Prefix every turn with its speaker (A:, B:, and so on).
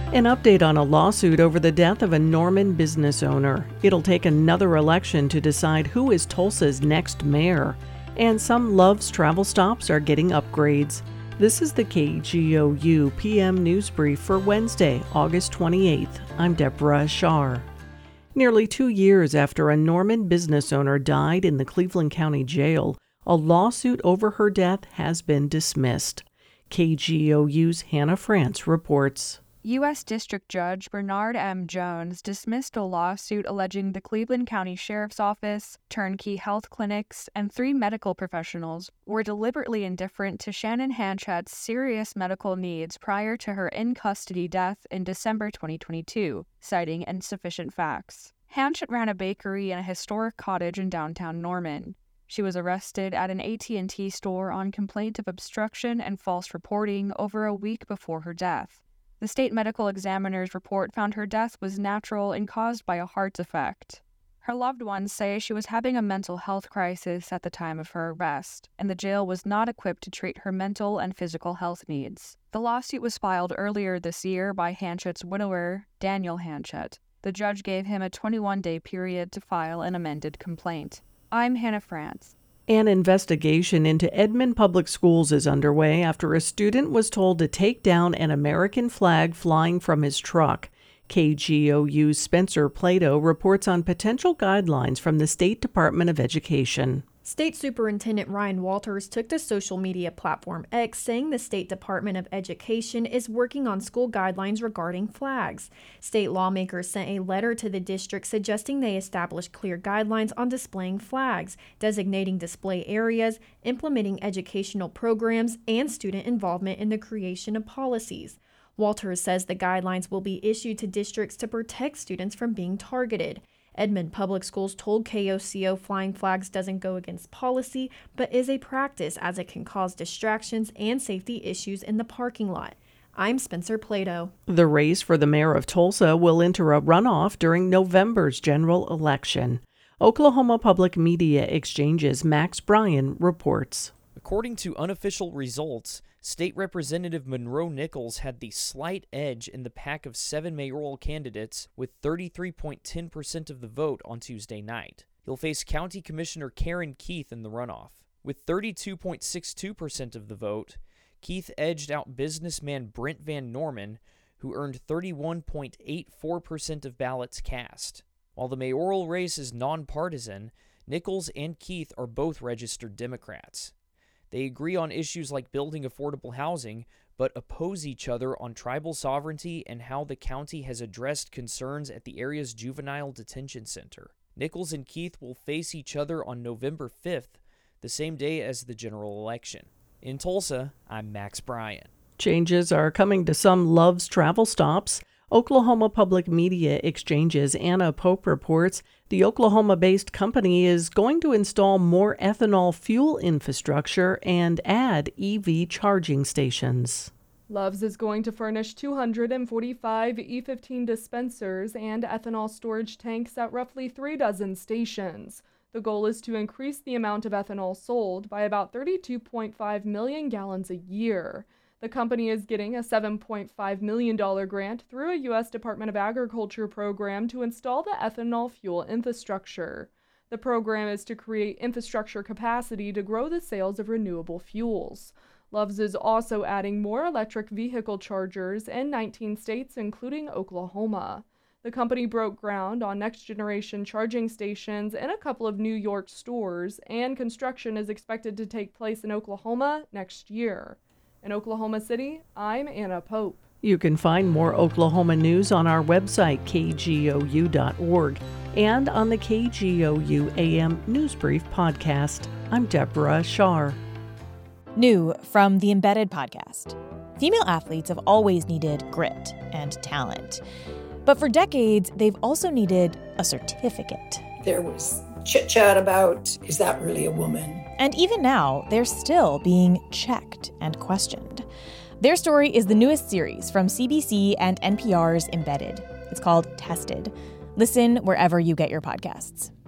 A: An update on a lawsuit over the death of a Norman business owner. It'll take another election to decide who is Tulsa's next mayor. And some Love's travel stops are getting upgrades. This is the KGOU PM News Brief for Wednesday, August 28th. I'm Deborah Shar. Nearly 2 years after a Norman business owner died in the Cleveland County Jail, a lawsuit over her death has been dismissed. KGOU's Hannah France reports.
B: U.S. District Judge Bernard M. Jones dismissed a lawsuit alleging the Cleveland County Sheriff's Office, Turnkey Health Clinics, and 3 medical professionals were deliberately indifferent to Shannon Hanchet's serious medical needs prior to her in-custody death in December 2022, citing insufficient facts. Hanchet ran a bakery in a historic cottage in downtown Norman. She was arrested at an AT&T store on complaint of obstruction and false reporting over a week before her death. The state medical examiner's report found her death was natural and caused by a heart defect. Her loved ones say she was having a mental health crisis at the time of her arrest, and the jail was not equipped to treat her mental and physical health needs. The lawsuit was filed earlier this year by Hanchet's widower, Daniel Hanchet. The judge gave him a 21-day period to file an amended complaint. I'm Hannah France.
A: An investigation into Edmond Public Schools is underway after a student was told to take down an American flag flying from his truck. KGOU's Spencer Plato reports on potential guidelines from the State Department of Education.
C: State Superintendent Ryan Walters took to social media platform X, saying the State Department of Education is working on school guidelines regarding flags. State lawmakers sent a letter to the district suggesting they establish clear guidelines on displaying flags, designating display areas, implementing educational programs, and student involvement in the creation of policies. Walters says the guidelines will be issued to districts to protect students from being targeted. Edmond Public Schools told KOCO flying flags doesn't go against policy, but is a practice as it can cause distractions and safety issues in the parking lot. I'm Spencer Plato.
A: The race for the mayor of Tulsa will enter a runoff during November's general election. Oklahoma Public Media Exchange's Max Bryan reports.
D: According to unofficial results, State Representative Monroe Nichols had the slight edge in the pack of 7 mayoral candidates with 33.10% of the vote on Tuesday night. He'll face County Commissioner Karen Keith in the runoff. With 32.62% of the vote, Keith edged out businessman Brent Van Norman, who earned 31.84% of ballots cast. While the mayoral race is nonpartisan, Nichols and Keith are both registered Democrats. They agree on issues like building affordable housing, but oppose each other on tribal sovereignty and how the county has addressed concerns at the area's juvenile detention center. Nichols and Keith will face each other on November 5th, the same day as the general election. In Tulsa, I'm Max Bryan.
A: Changes are coming to some Love's travel stops. Oklahoma Public Media Exchange's Anna Pope reports the Oklahoma-based company is going to install more ethanol fuel infrastructure and add EV charging stations.
E: Love's is going to furnish 245 E15 dispensers and ethanol storage tanks at roughly 3 dozen stations. The goal is to increase the amount of ethanol sold by about 32.5 million gallons a year. The company is getting a $7.5 million grant through a U.S. Department of Agriculture program to install the ethanol fuel infrastructure. The program is to create infrastructure capacity to grow the sales of renewable fuels. Love's is also adding more electric vehicle chargers in 19 states, including Oklahoma. The company broke ground on next-generation charging stations in a couple of New York stores, and construction is expected to take place in Oklahoma next year. In Oklahoma City, I'm Anna Pope.
A: You can find more Oklahoma news on our website, kgou.org, and on the KGOU AM News Brief podcast. I'm Deborah Shar.
F: New from the Embedded podcast. Female athletes have always needed grit and talent. But for decades, they've also needed a certificate.
G: There was chit-chat about, is that really a woman?
F: And even now, they're still being checked and questioned. Their story is the newest series from CBC and NPR's Embedded. It's called Tested. Listen wherever you get your podcasts.